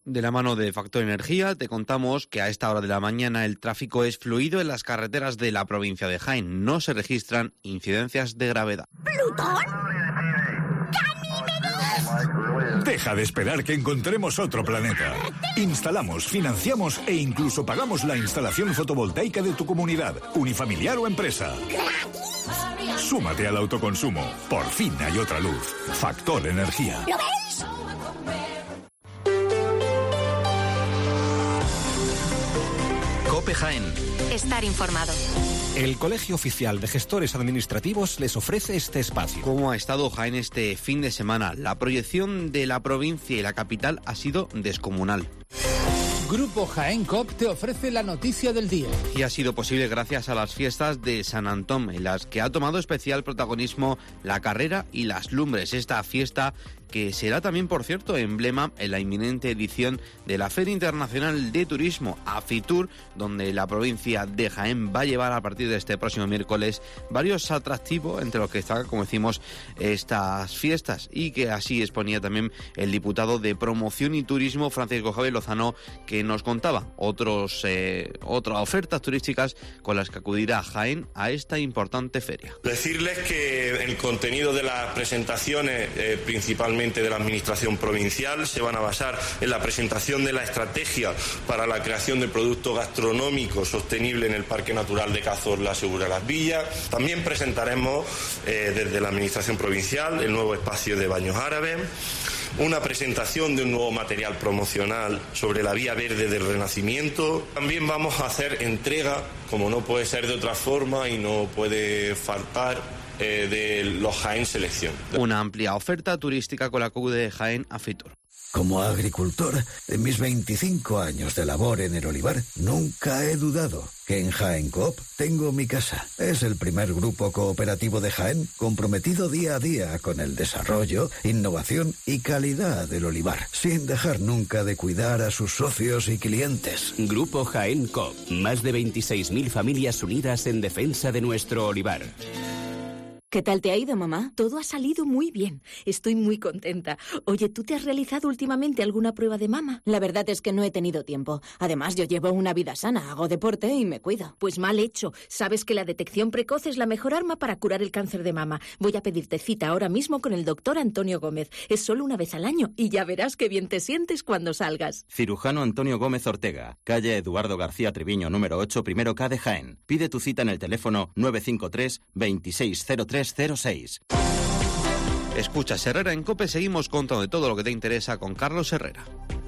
De la mano de Factor Energía te contamos que a esta hora de la mañana el tráfico es fluido en las carreteras de la provincia de Jaén. No se registran incidencias de gravedad. ¿Plutón? Deja de esperar que encontremos otro planeta. Instalamos, financiamos e incluso pagamos la instalación fotovoltaica de tu comunidad, unifamiliar o empresa. ¿Gratis? Súmate al autoconsumo. Por fin hay otra luz. Factor Energía. ¿Lo veis? COPE Jaén. Estar informado. El Colegio Oficial de Gestores Administrativos les ofrece este espacio. ¿Cómo ha estado Jaén este fin de semana? La proyección de la provincia y la capital ha sido descomunal. Grupo Jaén COP te ofrece la noticia del día. Y ha sido posible gracias a las fiestas de San Antón, en las que ha tomado especial protagonismo la carrera y las lumbres. Esta fiesta que será también, por cierto, emblema en la inminente edición de la Feria Internacional de Turismo, AFITUR, donde la provincia de Jaén va a llevar a partir de este próximo miércoles varios atractivos, entre los que está, como decimos, estas fiestas, y que así exponía también el diputado de Promoción y Turismo, Francisco Javier Lozano, que nos contaba otras ofertas turísticas con las que acudirá Jaén a esta importante feria. Decirles que el contenido de las presentaciones, principalmente de la Administración provincial, se van a basar en la presentación de la estrategia para la creación de productos gastronómicos sostenibles en el Parque Natural de Cazorla, Segura Las Villas. También presentaremos desde la Administración provincial el nuevo espacio de baños árabes, una presentación de un nuevo material promocional sobre la vía verde del Renacimiento. También vamos a hacer entrega, como no puede ser de otra forma y no puede faltar, de los Jaén Selección. Una amplia oferta turística con la CUD de Jaén AFITUR. Como agricultor, en mis 25 años de labor en el olivar, nunca he dudado que en Jaén Coop tengo mi casa. Es el primer grupo cooperativo de Jaén comprometido día a día con el desarrollo, innovación y calidad del olivar, sin dejar nunca de cuidar a sus socios y clientes. Grupo Jaén Coop, más de 26.000 familias unidas en defensa de nuestro olivar. ¿Qué tal te ha ido, mamá? Todo ha salido muy bien. Estoy muy contenta. Oye, ¿tú te has realizado últimamente alguna prueba de mama? La verdad es que no he tenido tiempo. Además, yo llevo una vida sana, hago deporte y me cuido. Pues mal hecho. Sabes que la detección precoz es la mejor arma para curar el cáncer de mama. Voy a pedirte cita ahora mismo con el doctor Antonio Gómez. Es solo una vez al año y ya verás qué bien te sientes cuando salgas. Cirujano Antonio Gómez Ortega, calle Eduardo García Treviño, número 8, primero K de Jaén. Pide tu cita en el teléfono 953 260306. Escucha Herrera en COPE, seguimos contando de todo lo que te interesa con Carlos Herrera.